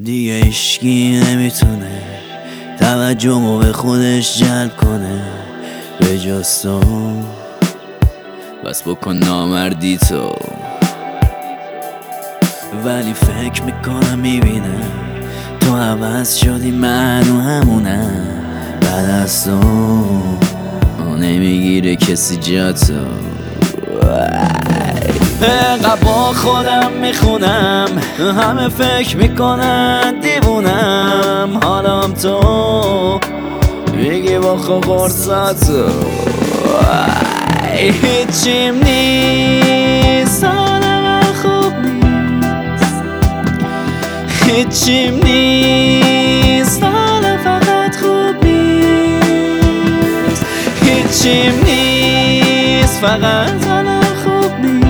دیگه هیچکی نمیتونه توجهمو به خودش جلب کنه به جز تو. بس بکن نامردی تو. ولی فکر میکنم میبینم تو عوض شدی، منو همونم. بعد از تو نمیگیره کسی جا تو. انقدر با خودم میخونم، همه فکر میکنن دیوونم. حالم تو میگی با خوب قرصاتو هیچیم نیست، حال من خوب نیست. هیچیم نیست، حال فقط خوب نیست. هیچیم نیست، فقط حالم خوب نیست.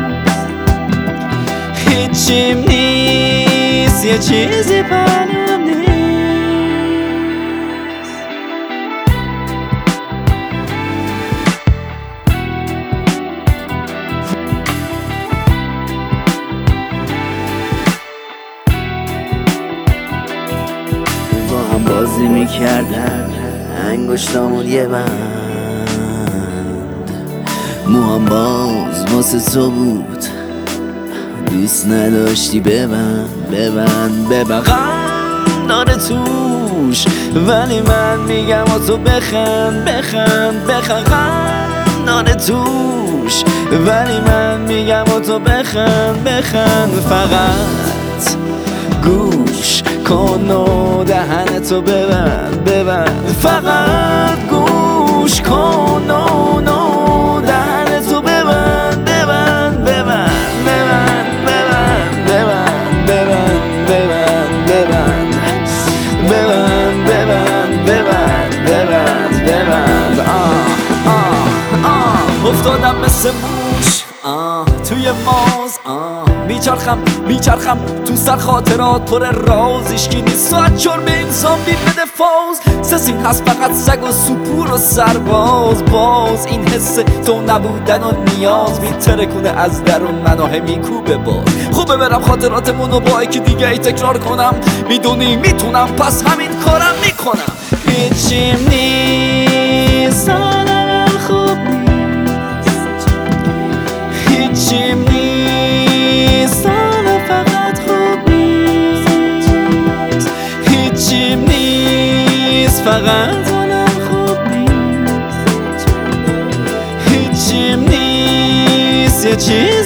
هیچیم نیست، یه چیزی پنهون نیست. با هم بازی میکردن انگشتامون یه بند، موام باز واسه تو بود، دوست نداشتی ببند داره توش. ولی من میگم و تو بخند داره توش. ولی من میگم و تو بخند فقط گوش کن و دهنتو ببند. فقط گوش کن و دهنتو ببند. افتادم مثل موش توی ماز، میچرخم تو سر خاطرات پر راز. ایشکی نیست ساعت چرمه انسان بید بده فاز. سسین هست فقط سگ و سوپور و سرباز. باز این حس تو نبودن و نیاز میترکونه از درون منو میکوبه باز. خوبه برم خاطراتمونو با یکی دیگه ای تکرار کنم. میدونی میتونم پس همین کارم میکنم. هیچیم نیست، حالم خوب نیست. هیچیم نیست، حالا فقط خوب نیست. هیچیم نیست، فقط حالم خوب نیست. هیچیم نیست، یه چیز